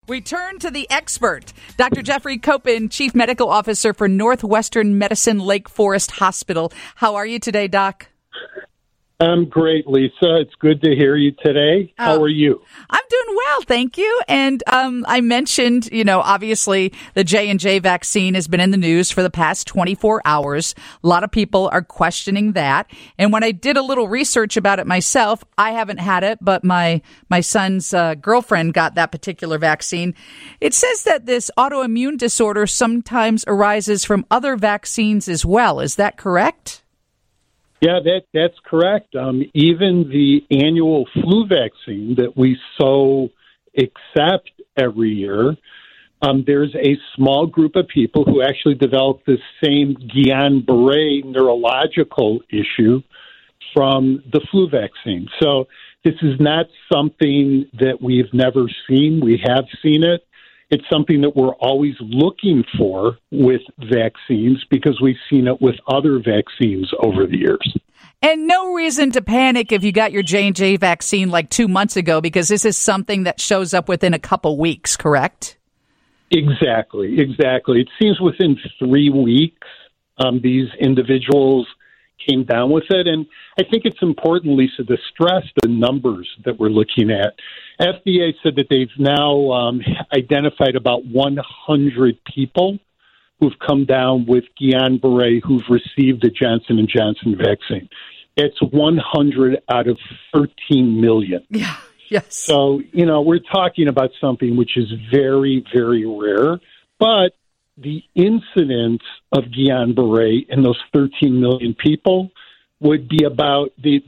We turn to the expert, Dr. Jeffrey Copen, Chief Medical Officer for Northwestern Medicine Lake Forest Hospital. How are you today, Doc? I'm great, Lisa. It's good to hear you today. How are you? I'm doing well, thank you. And I mentioned, obviously the J&J vaccine has been in the news for the past 24 hours. A lot of people are questioning that. And when I did a little research about it myself, I haven't had it, but my son's girlfriend got that particular vaccine. It says that this autoimmune disorder sometimes arises from other vaccines as well. Is that correct? Yeah, that's correct. Even the annual flu vaccine that we so accept every year, there's a small group of people who actually develop the same Guillain-Barré neurological issue from the flu vaccine. So this is not something that we've never seen. We have seen it. It's something that we're always looking for with vaccines because we've seen it with other vaccines over the years. And no reason to panic if you got your J&J vaccine like 2 months ago, because this is something that shows up within a couple weeks, correct? Exactly. It seems within 3 weeks, these individuals came down with it. And I think it's important, Lisa, to stress the numbers that we're looking at. FDA said that they've now identified about 100 people who've come down with Guillain-Barré who've received the Johnson & Johnson vaccine. It's 100 out of 13 million. Yeah, yes. So, we're talking about something which is very, very rare. But the incidence of Guillain-Barré in those 13 million people would be about the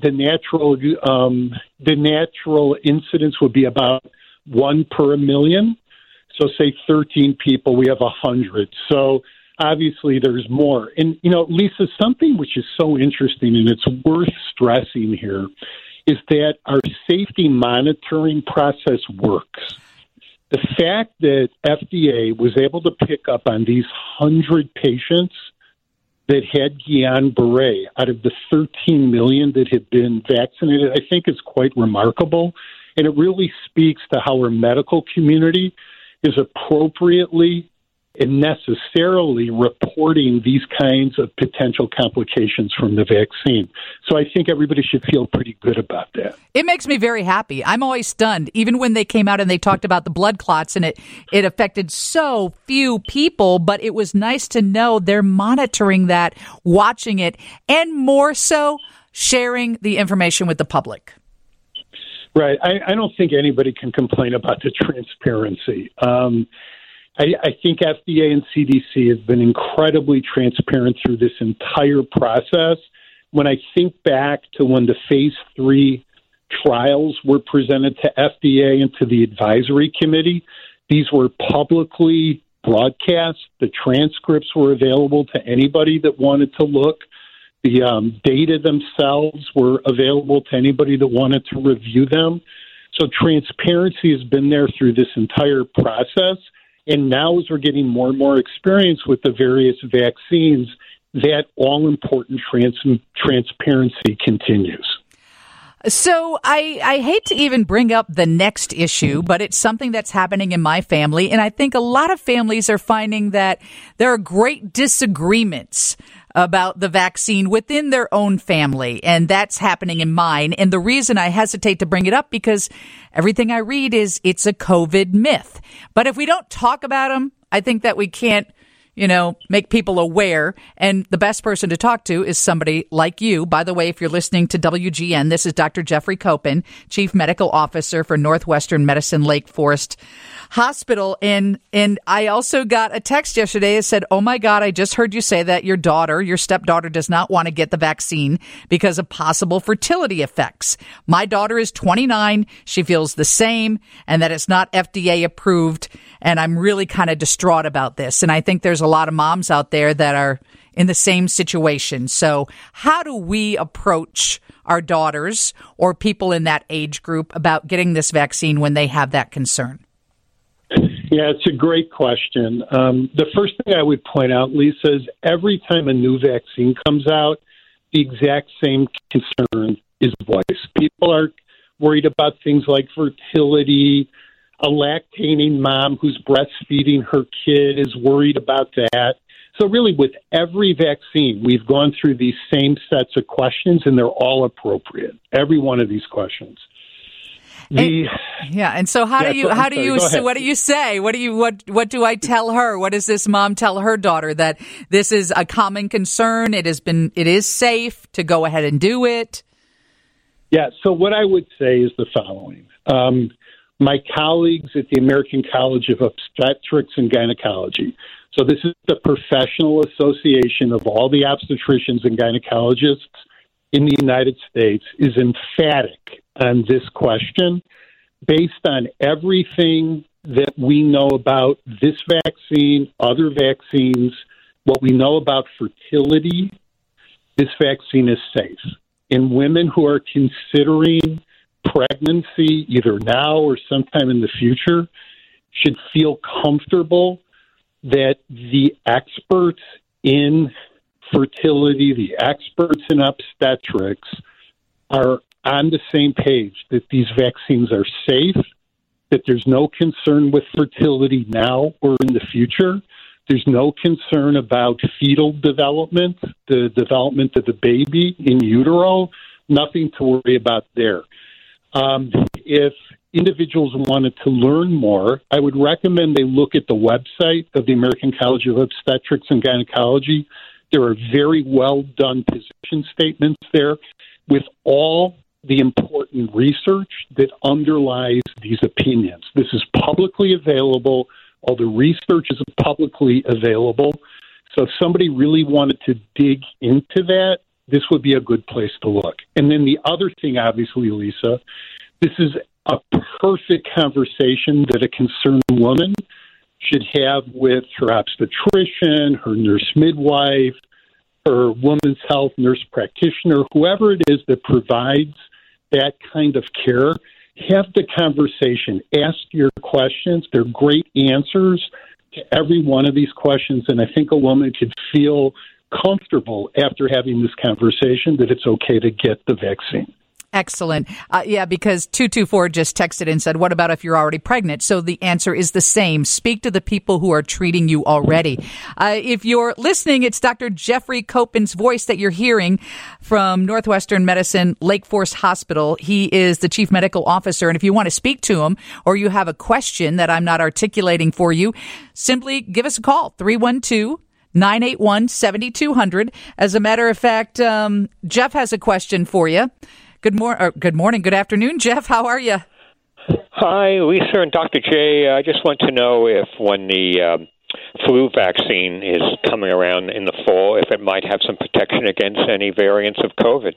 natural incidence would be about 1 per 1 million. So say 13 people, we have 100. So obviously there's more. And, Lisa, something which is so interesting and it's worth stressing here is that our safety monitoring process works. The fact that FDA was able to pick up on these 100 patients that had Guillain-Barré out of the 13 million that had been vaccinated, I think is quite remarkable. And it really speaks to how our medical community is appropriately and necessarily reporting these kinds of potential complications from the vaccine. So I think everybody should feel pretty good about that. It makes me very happy. I'm always stunned, even when they came out and they talked about the blood clots and it affected so few people, but it was nice to know they're monitoring that, watching it, and more so sharing the information with the public. Right. I don't think anybody can complain about the transparency. I think FDA and CDC have been incredibly transparent through this entire process. When I think back to when the phase 3 trials were presented to FDA and to the advisory committee, these were publicly broadcast. The transcripts were available to anybody that wanted to look. The data themselves were available to anybody that wanted to review them. So transparency has been there through this entire process. And now as we're getting more and more experience with the various vaccines, that all-important transparency continues. So I hate to even bring up the next issue, but it's something that's happening in my family. And I think a lot of families are finding that there are great disagreements about the vaccine within their own family. And that's happening in mine. And the reason I hesitate to bring it up because everything I read is it's a COVID myth. But if we don't talk about them, I think that we can't, make people aware. And the best person to talk to is somebody like you. By the way, if you're listening to WGN, this is Dr. Jeffrey Copen, Chief Medical Officer for Northwestern Medicine Lake Forest Hospital. And I also got a text yesterday that said, oh my God, I just heard you say that your stepdaughter does not want to get the vaccine because of possible fertility effects. My daughter is 29. She feels the same and that it's not FDA approved. And I'm really kind of distraught about this. And I think there's a lot of moms out there that are in the same situation. So how do we approach our daughters or people in that age group about getting this vaccine when they have that concern? Yeah, it's a great question. The first thing I would point out, Lisa, is every time a new vaccine comes out, the exact same concern is voiced. People are worried about things like fertility, a lactating mom who's breastfeeding her kid is worried about that. So really, with every vaccine, we've gone through these same sets of questions, and they're all appropriate. Every one of these questions. And so what do you say? What do I tell her? What does this mom tell her daughter? That this is a common concern. It is safe to go ahead and do it. Yeah. So what I would say is the following. My colleagues at the American College of Obstetrics and Gynecology, so this is the professional association of all the obstetricians and gynecologists in the United States, is emphatic on this question based on everything that we know about this vaccine, other vaccines, what we know about fertility. This vaccine is safe. In women who are considering pregnancy, either now or sometime in the future, should feel comfortable that the experts in fertility, the experts in obstetrics are on the same page, that these vaccines are safe, that there's no concern with fertility now or in the future. There's no concern about fetal development, the development of the baby in utero, nothing to worry about there. If individuals wanted to learn more, I would recommend they look at the website of the American College of Obstetrics and Gynecology. There are very well done position statements there with all the important research that underlies these opinions. This is publicly available. All the research is publicly available. So if somebody really wanted to dig into that, this would be a good place to look. And then the other thing, obviously, Lisa, this is a perfect conversation that a concerned woman should have with her obstetrician, her nurse midwife, her women's health nurse practitioner, whoever it is that provides that kind of care. Have the conversation. Ask your questions. They're great answers to every one of these questions, and I think a woman could feel comfortable after having this conversation that it's okay to get the vaccine. Excellent. Because 224 just texted and said, what about if you're already pregnant? So the answer is the same. Speak to the people who are treating you already. If you're listening, it's Dr. Jeffrey Copen's voice that you're hearing from Northwestern Medicine Lake Forest Hospital. He is the chief medical officer. And if you want to speak to him or you have a question that I'm not articulating for you, simply give us a call, 312-981-7200. As a matter of fact, Jeff has a question for you. Good morning. Good afternoon, Jeff. How are you? Hi, Lisa and Dr. J. I just want to know if when the flu vaccine is coming around in the fall, if it might have some protection against any variants of COVID.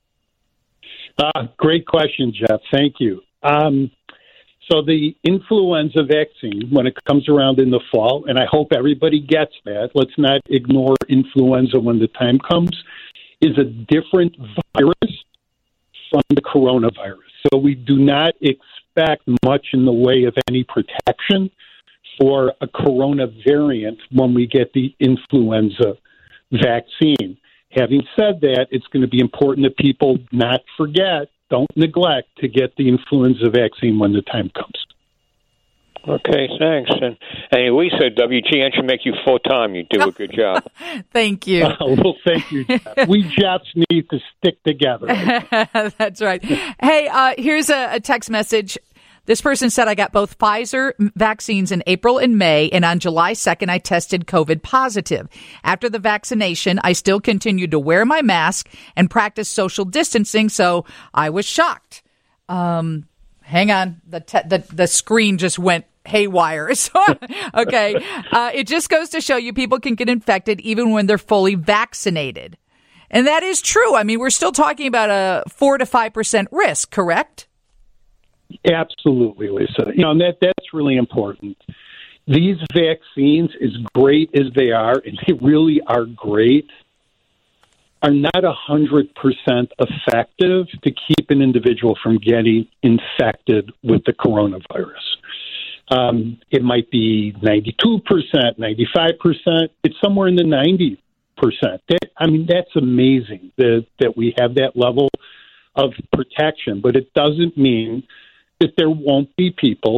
Great question, Jeff. Thank you. So the influenza vaccine, when it comes around in the fall, and I hope everybody gets that, let's not ignore influenza when the time comes, is a different virus from the coronavirus. So we do not expect much in the way of any protection for a corona variant when we get the influenza vaccine. Having said that, it's going to be important that people not forget, don't neglect to get the influenza vaccine when the time comes. Okay, thanks. And Lisa, WGN should make you full-time. You do a good job. Thank you. Well, thank you, Jeff. We Jeffs need to stick together. That's right. Hey, here's a text message. This person said, I got both Pfizer vaccines in April and May, and on July 2nd, I tested COVID positive. After the vaccination, I still continued to wear my mask and practice social distancing, so I was shocked. Hang on. The screen just went haywire. Okay. It just goes to show you people can get infected even when they're fully vaccinated. And that is true. I mean, we're still talking about a 4 to 5% risk, correct? Absolutely, Lisa. And that's really important. These vaccines, as great as they are, and they really are great, are not 100% effective to keep an individual from getting infected with the coronavirus. It might be 92%, 95%. It's somewhere in the 90%. That's amazing that we have that level of protection, but it doesn't mean that there won't be people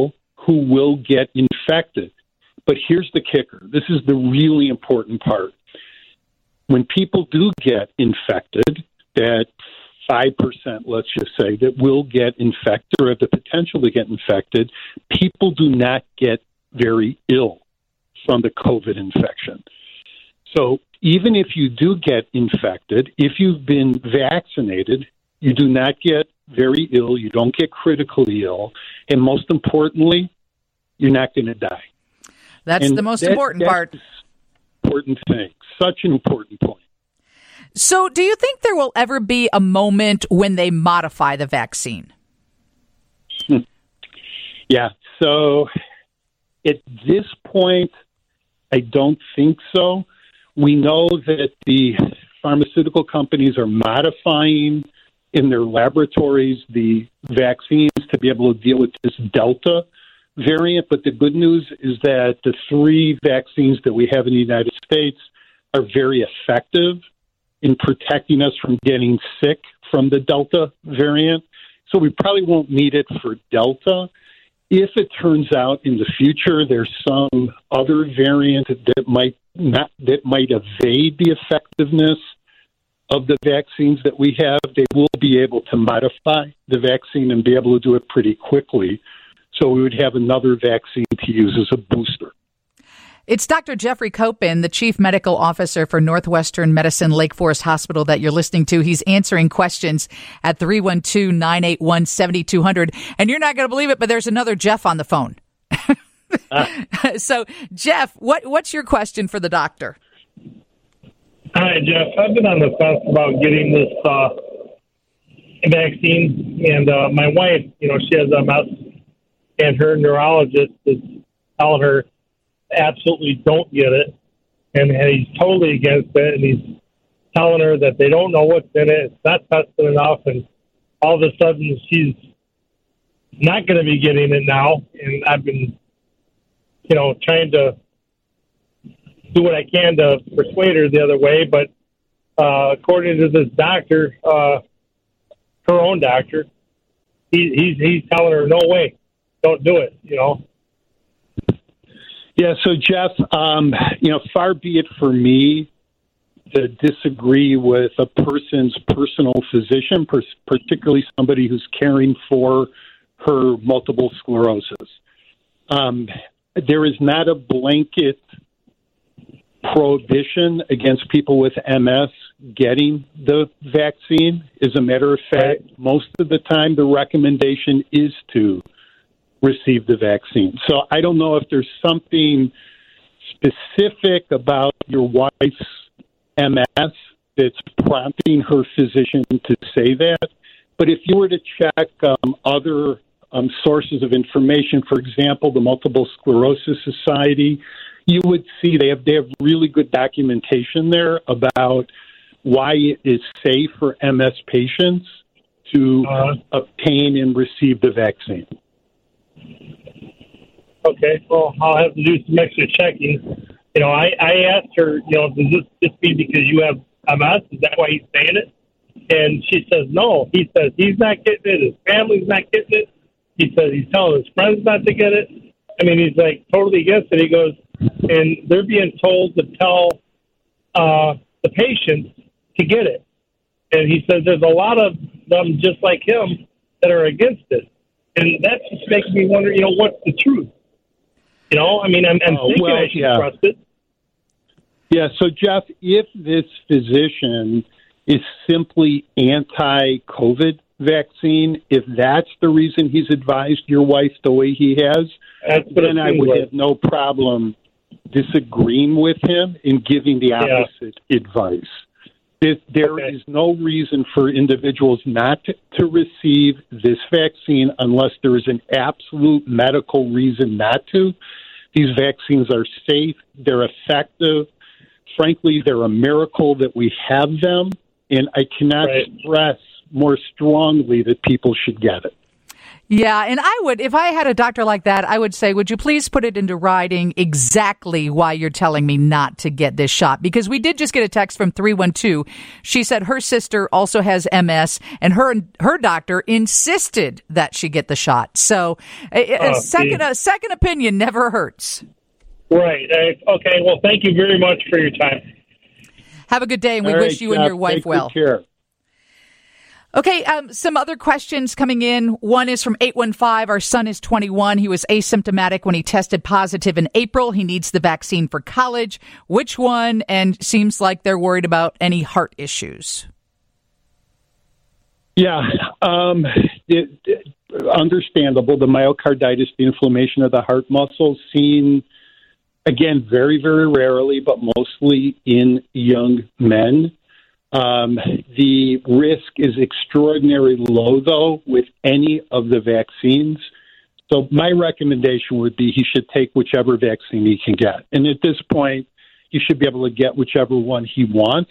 who will get infected. But here's the kicker. This is the really important part. When people do get infected, that 5%, let's just say, that will get infected or have the potential to get infected, people do not get very ill from the COVID infection. So even if you do get infected, if you've been vaccinated, you do not get very ill, you don't get critically ill, and most importantly, you're not going to die. That's the most important part. Important thing. Such an important point. So do you think there will ever be a moment when they modify the vaccine? Yeah. So at this point, I don't think so. We know that the pharmaceutical companies are modifying in their laboratories the vaccines to be able to deal with this Delta variant. But the good news is that the 3 vaccines that we have in the United States are very effective in protecting us from getting sick from the Delta variant. So we probably won't need it for Delta. If it turns out in the future there's some other variant that might evade the effectiveness of the vaccines that we have, they will be able to modify the vaccine and be able to do it pretty quickly. So we would have another vaccine to use as a booster. It's Dr. Jeffrey Koppen, the Chief Medical Officer for Northwestern Medicine Lake Forest Hospital that you're listening to. He's answering questions at 312-981-7200. And you're not going to believe it, but there's another Jeff on the phone. So, Jeff, what's your question for the doctor? Hi, Jeff. I've been on the fence about getting this vaccine, and my wife, she has MS, and her neurologist is telling her absolutely don't get it, and he's totally against it, and he's telling her that they don't know what's in it, it's not tested enough, and all of a sudden she's not going to be getting it now, and I've been, trying to do what I can to persuade her the other way, but according to this doctor, her own doctor, he's telling her, no way, don't do it, Yeah, so Jeff, far be it for me to disagree with a person's personal physician, particularly somebody who's caring for her multiple sclerosis. There is not a blanket prohibition against people with MS getting the vaccine. As a matter of fact, most of the time the recommendation is to receive the vaccine. So I don't know if there's something specific about your wife's MS that's prompting her physician to say that. But if you were to check other sources of information, for example, the Multiple Sclerosis Society, you would see they have really good documentation there about why it is safe for MS patients to obtain and receive the vaccine. Okay, well, I'll have to do some extra checking. I asked her, does this just be because you have MS? Is that why he's saying it? And she says, no. He says he's not getting it. His family's not getting it. He says he's telling his friends not to get it. I mean, he's like totally against it. He goes, and they're being told to tell the patients to get it. And he says there's a lot of them just like him that are against it. And that just makes me wonder, what's the truth? I'm thinking I should trust it. Yeah, so Jeff, if this physician is simply anti-COVID vaccine, if that's the reason he's advised your wife the way he has, then I would have no problem disagreeing with him and giving the opposite advice. There is no reason for individuals not to receive this vaccine unless there is an absolute medical reason not to. These vaccines are safe. They're effective. Frankly, they're a miracle that we have them, and I cannot stress more strongly that people should get it. Yeah, and I would, if I had a doctor like that, I would say, would you please put it into writing exactly why you're telling me not to get this shot? Because we did just get a text from 312. She said her sister also has MS, and her doctor insisted that she get the shot. So a second opinion never hurts. Right. Okay, well, thank you very much for your time. Have a good day, and we wish you and your wife well. Take care. Okay, some other questions coming in. One is from 815. Our son is 21. He was asymptomatic when he tested positive in April. He needs the vaccine for college. Which one? And seems like they're worried about any heart issues. Yeah, understandable. The myocarditis, the inflammation of the heart muscles, seen, again, very, very rarely, but mostly in young men. The risk is extraordinarily low, though, with any of the vaccines. So my recommendation would be he should take whichever vaccine he can get. And at this point, he should be able to get whichever one he wants.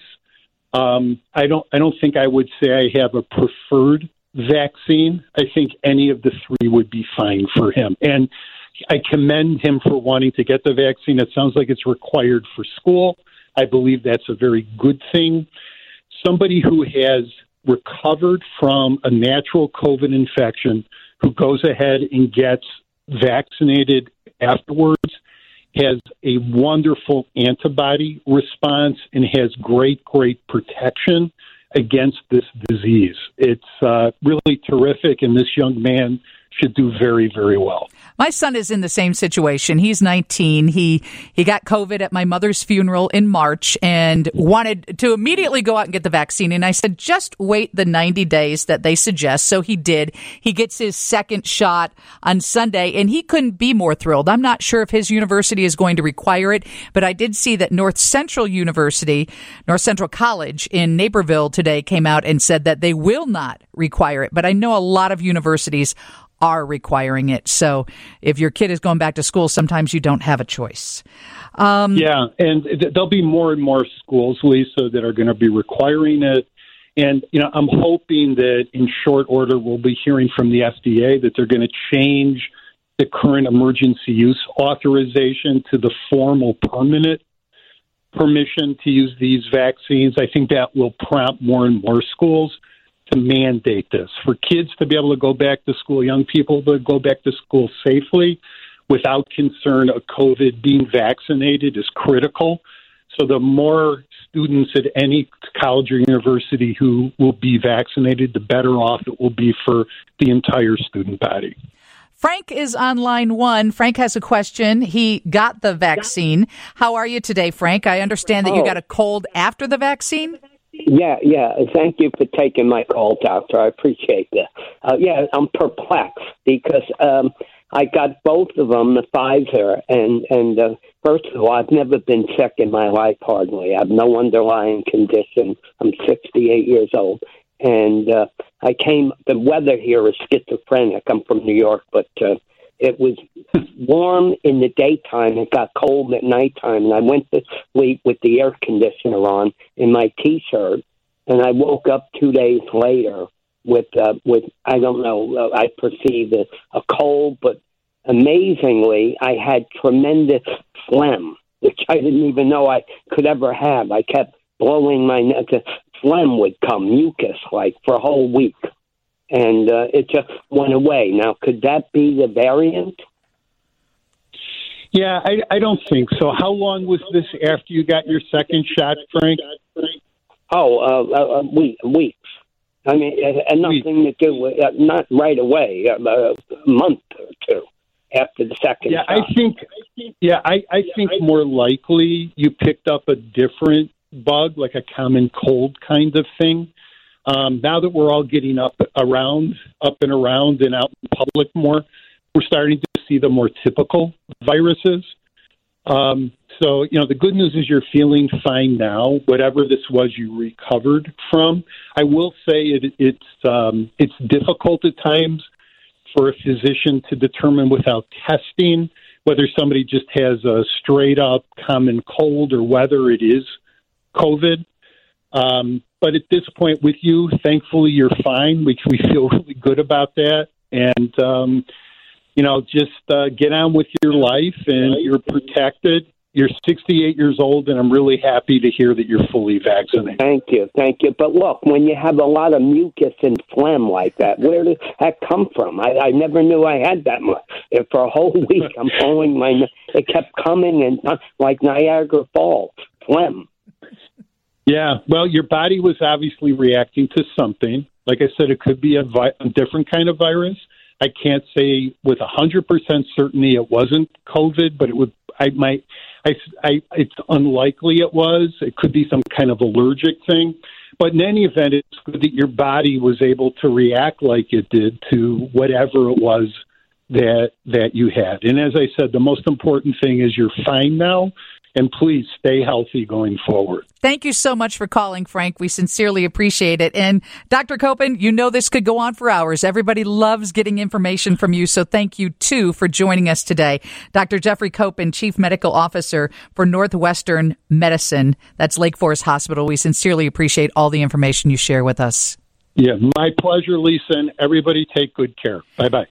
I don't think I would say I have a preferred vaccine. I think any of the three would be fine for him. And I commend him for wanting to get the vaccine. It sounds like it's required for school. I believe that's a very good thing. Somebody who has recovered from a natural COVID infection who goes ahead and gets vaccinated afterwards has a wonderful antibody response and has great protection against this disease. It's really terrific, and this young man should do very, very well. My son is in the same situation. He's 19. He got COVID at my mother's funeral in March and wanted to immediately go out and get the vaccine. And I said, just wait the 90 days that they suggest. So he did. He gets his second shot on Sunday, and he couldn't be more thrilled. I'm not sure if his university is going to require it, but I did see that North Central College in Naperville today came out and said that they will not require it. But I know a lot of universities are requiring it. So if your kid is going back to school, sometimes you don't have a choice. Yeah, and there'll be more and more schools, Lisa, that are going to be requiring it. And, I'm hoping that in short order we'll be hearing from the FDA that they're going to change the current emergency use authorization to the formal permanent permission to use these vaccines. I think that will prompt more and more schools to mandate this. For kids to be able to go back to school, young people to go back to school safely without concern of COVID, being vaccinated is critical. So the more students at any college or university who will be vaccinated, the better off it will be for the entire student body. Frank is on line one. Frank has a question. He got the vaccine. How are you today, Frank? I understand that you got a cold after the vaccine. Yeah. Thank you for taking my call, doctor. I appreciate that. I'm perplexed because I got both of them, the Pfizer, and first of all, I've never been sick in my life, hardly. I have no underlying condition. I'm 68 years old. And the weather here is schizophrenic. I'm from New York, but it was warm in the daytime. It got cold at nighttime, and I went to sleep with the air conditioner on in my T-shirt, and I woke up 2 days later with I don't know, I perceived a cold, but amazingly, I had tremendous phlegm, which I didn't even know I could ever have. I kept blowing my nose. Phlegm would come, mucus, like for a whole week. And it just went away. Now, could that be the variant? Yeah, I don't think so. How long was this after you got your second shot, Frank? Weeks. I mean, it had nothing to do with, not right away, a month or two after the second shot. I think more likely you picked up a different bug, like a common cold kind of thing. Now that we're all getting up and around and out in public more, we're starting to see the more typical viruses. So, the good news is you're feeling fine now. Whatever this was, you recovered from. I will say it's difficult at times for a physician to determine without testing whether somebody just has a straight up common cold or whether it is COVID. But at this point with you, thankfully, you're fine. We feel really good about that. And, just get on with your life, and you're protected. You're 68 years old, and I'm really happy to hear that you're fully vaccinated. Thank you. But look, when you have a lot of mucus and phlegm like that, where did that come from? I never knew I had that much. And for a whole week, I'm pulling it kept coming, and like Niagara Falls, phlegm. Yeah, well, your body was obviously reacting to something. Like I said, it could be a different kind of virus. I can't say with 100% certainty it wasn't COVID, but it would. It's unlikely it was. It could be some kind of allergic thing. But in any event, it's good that your body was able to react like it did to whatever it was that you had. And as I said, the most important thing is you're fine now. And please stay healthy going forward. Thank you so much for calling, Frank. We sincerely appreciate it. And Dr. Copen, this could go on for hours. Everybody loves getting information from you. So thank you, too, for joining us today. Dr. Jeffrey Copen, Chief Medical Officer for Northwestern Medicine. That's Lake Forest Hospital. We sincerely appreciate all the information you share with us. Yeah, my pleasure, Lisa, and everybody take good care. Bye-bye.